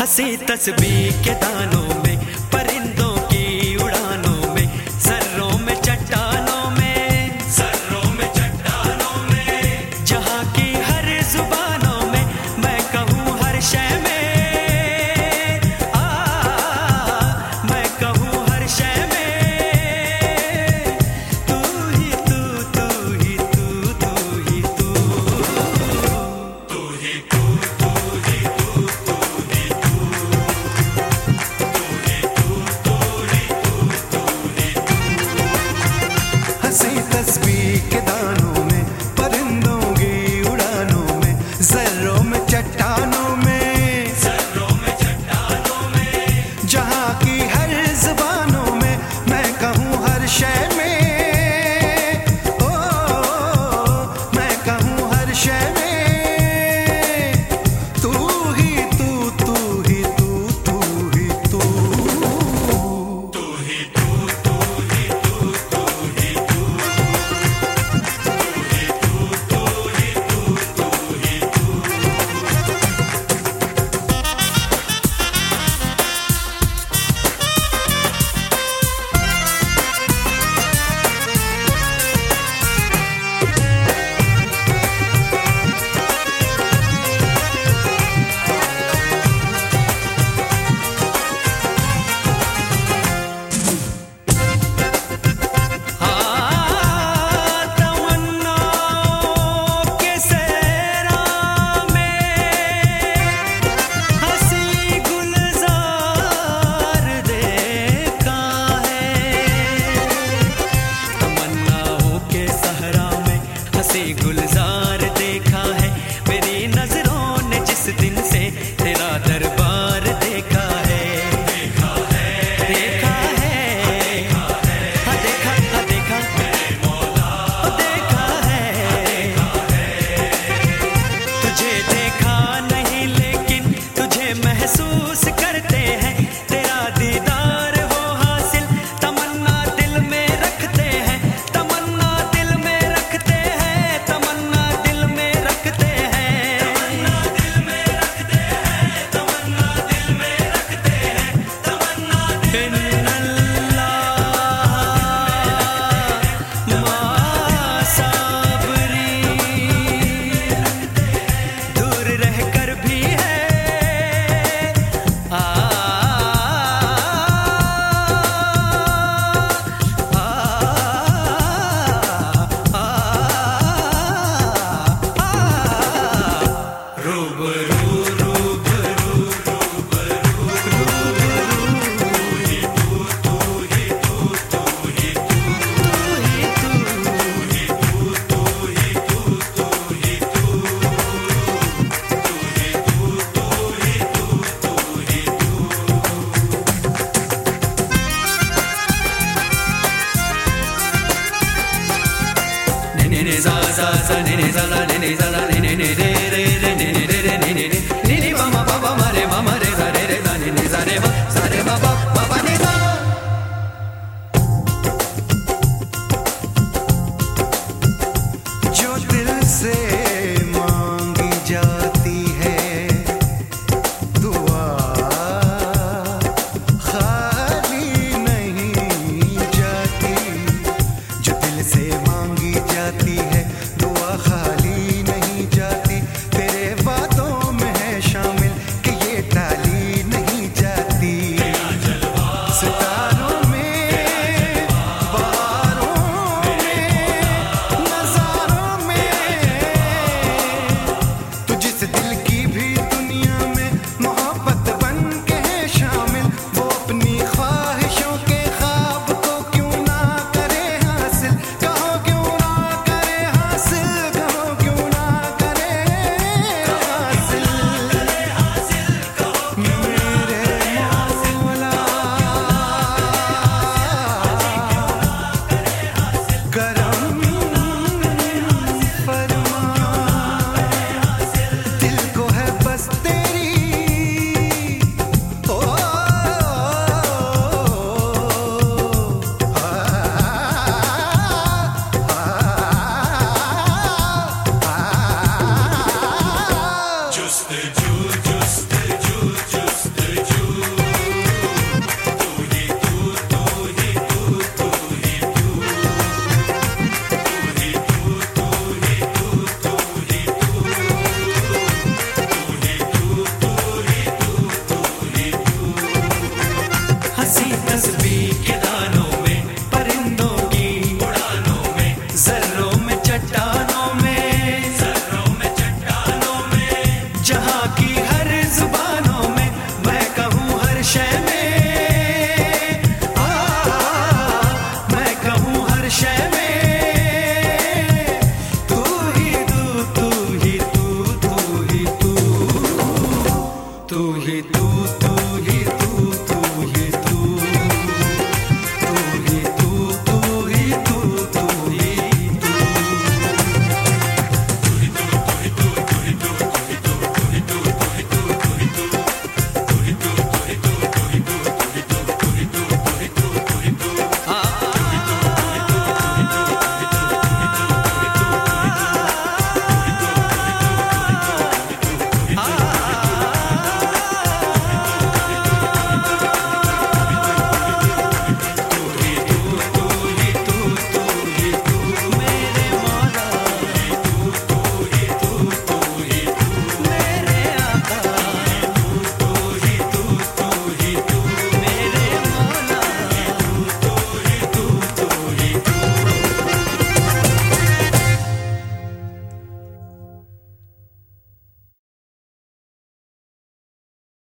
हंसी तस्बीह के दानों में, परिंदों की उड़ानों में, ज़र्रों में चट्टानों में, जहाँ की हर जुबानों में, मैं कहूँ हर शय में, मैं कहूँ हर शय में, तू ही तू, तू ही तू, तू ही तू, तू ही तू, तू ही तू, तू ही तू, हंसी तस्बीह के दानों में, परिंदों की उड़ानों में, ज़र्रों में चट्टानों में, जहाँ की हर ज़ुबानों में, मैं कहूँ हर शय में, ओ मैं कहूँ हर शय में, तू ही तू, तू ही तू, तू ही तू, तू ही तू, तू ही तू, तू ही तू, गुलजार देखा है मेरी नजरों ने जिस दिन से तेरा दरबार देखा है, देखा है, देखा है, हाँ देखा, हाँ देखा, देखा है, तुझे देखा नहीं लेकिन तुझे महसूस करते हैं, तेरा दीदार हो हासिल तमन्ना दिल में रखते हैं, तमन्ना दिल में रखते हैं, तमन्ना दिल में रखते हैं, तमन्ना दिल में रखते हैं, तमन्ना दिल में रखते हैं, तमन्ना दिल में मा साबरी दूर रहकर भी है ही तू, तू ही तू।